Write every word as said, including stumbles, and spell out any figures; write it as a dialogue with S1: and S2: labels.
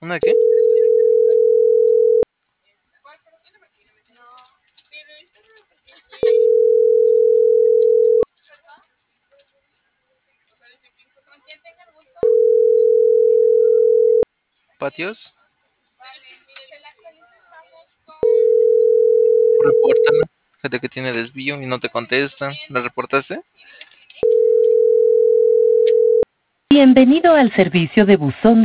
S1: ¿Una qué? ¿Patios? Repórtala. Gente que tiene desvío y no te contesta. ¿La reportaste?
S2: Bienvenido al servicio de buzón